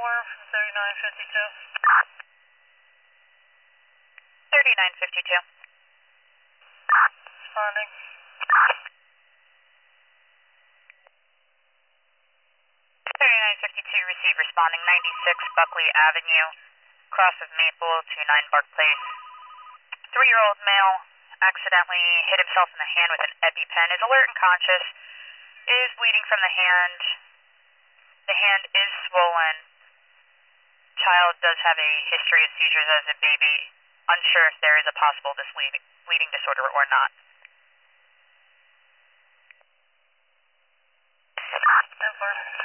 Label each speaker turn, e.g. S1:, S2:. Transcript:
S1: from 3952.
S2: 3952.
S1: Responding.
S2: 3952, receive, responding 96 Buckley Avenue, cross of Maple to 9 Bark Place. 3-year-old male accidentally hit himself in the hand with an EpiPen, is alert and conscious, is bleeding from the hand. The hand is swollen. Child does have a history of seizures as a baby. Unsure if there is a possible bleeding disorder or not.
S1: Go for it.